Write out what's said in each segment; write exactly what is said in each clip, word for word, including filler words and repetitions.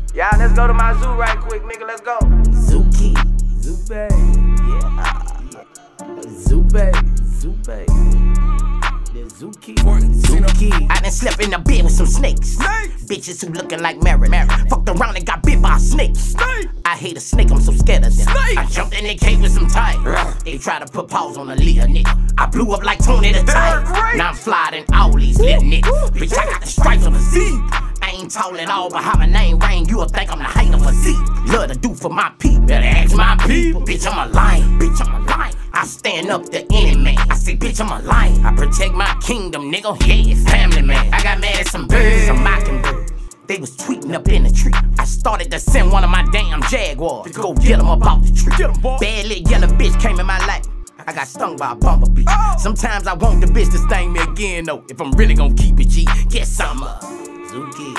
Yeah, let's go to my zoo right quick, nigga. Let's go. Zookie, Zoo Bay, yeah, Zoo Bay, Zoo Bay. Zookie, Zookie. I done slept in the bed with some snakes. snakes. Bitches who looking like Mary. Mary. Fucked around and got bit by a snake. snake. I hate a snake, I'm so scared of them. Snake. I jumped in the cave with some tigers. They tried to put paws on a leader, nigga. I blew up like Tony the Tiger. Now I'm flying all these little niggas. Bitch, I got the stripes on the Z. I ain't tall at all, but how my name ring, you'll think I'm the height of a Z. Love to do for my people, better ask my people. Bitch, I'm a lion, bitch, I'm a lion. I stand up to any man. I say, bitch, I'm a lion. I protect my kingdom, nigga. Yeah, it's family, man. I got mad at some birds, some mockingbirds. They was tweeting up in the tree. I started to send one of my damn Jaguars to go get them up out the tree. Get them, boy. Bad little yellow bitch came in my life. I got stung by a bumblebee. Oh. Sometimes I want the bitch to sting me again, though. If I'm really gonna keep it G, guess I'm a Zookie.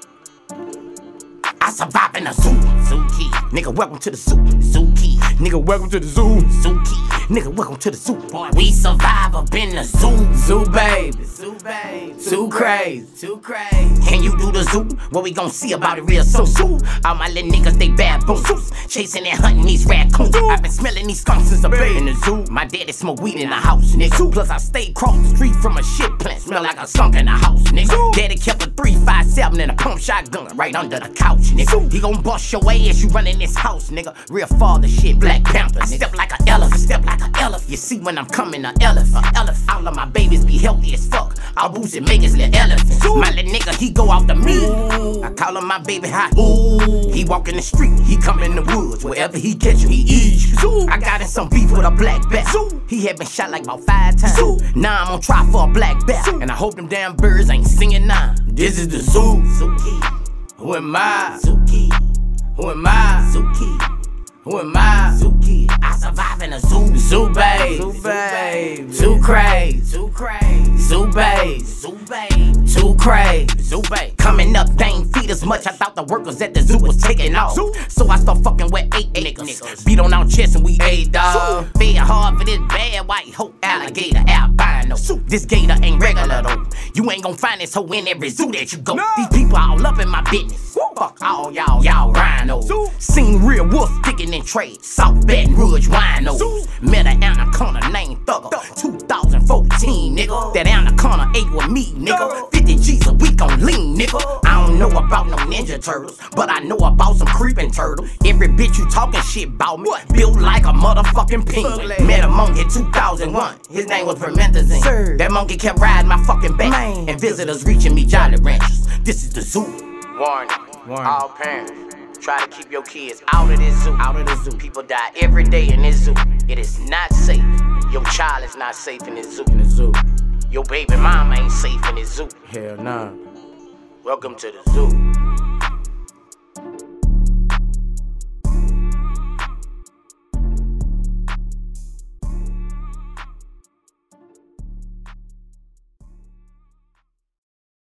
I survive in a zoo, Zookie. Nigga, welcome to the zoo, Zookie. Nigga, welcome to the zoo, Zookie. Nigga, welcome to the zoo. Boy, we survive up in the zoo, Zoo baby, Zoo baby, too crazy, too crazy. Can you do the zoo? What we gon' see about it real soon? Zoo. All my little niggas, they baboons, chasing and hunting these raccoons. I've been smelling these skunks since a baby in the zoo. My daddy smoke weed in the house, nigga. Plus I stay across the street from a shit plant, smell like a skunk in the house, nigga. Daddy kept a three five seven and a pump shotgun right under the couch, nigga. He gon' bust your ass, you running this house, nigga. Real father shit, Black Panther, nigga. I step like an elephant, I step like an elephant. You see when I'm coming, an elephant, a elephant. All of my babies be healthy as fuck. I'll boost and make his little elephant. My little nigga, he go out to me. Ooh. I call him my baby hot. Ooh. He walk in the street, he come in the woods. Wherever he catch you, he eats you. I got in some beef with a black bat. Zoo. He had been shot like about five times. Zoo. Now I'm on try for a black bat. Zoo. And I hope them damn birds ain't singing now. This is the zoo. Zookie. Who am I? Zookie. Who am I? Zookie. Who am I? Zookie. I survive in a zoo. Zoo babe. Zoo babe. Too crazy. Too crazy. Zoo babe. Zoo babe. Too crazy. Zoo babe. Coming up, they ain't feed as much. I thought the workers at the zoo was taking off. Zoo. So I start fucking with eight, eight niggas. niggas. Beat on our chest and we ate dog. Fed hard for this bad white hope alligator albino. Zoo. This gator ain't regular though. You ain't gon' find this hoe in every zoo that you go. No. These people all up in my business. Woo. Fuck all y'all, y'all rhinos. Zoo. Seen real wolf sticking in trade. South Baton Rouge winos. Met an anaconda named Thugger. two thousand fourteen, nigga. That anaconda ate with me, nigga. fifty G's a week on lean, nigga. I don't know about no Ninja Turtles, but I know about some creeping turtles. Every bitch you talking shit about me, built like a motherfucking penguin. Met a monkey two thousand one. His name was Promethazine. That monkey kept riding my fucking back. Man. And visitors reaching me Jolly Ranchers. This is the zoo. Warning. Warning. All parents. Try to keep your kids out of this zoo. Out of this zoo. People die every day in this zoo. It is not safe. Your child is not safe in this zoo. In the zoo. Your baby mama ain't safe in this zoo. Hell nah. Welcome to the zoo.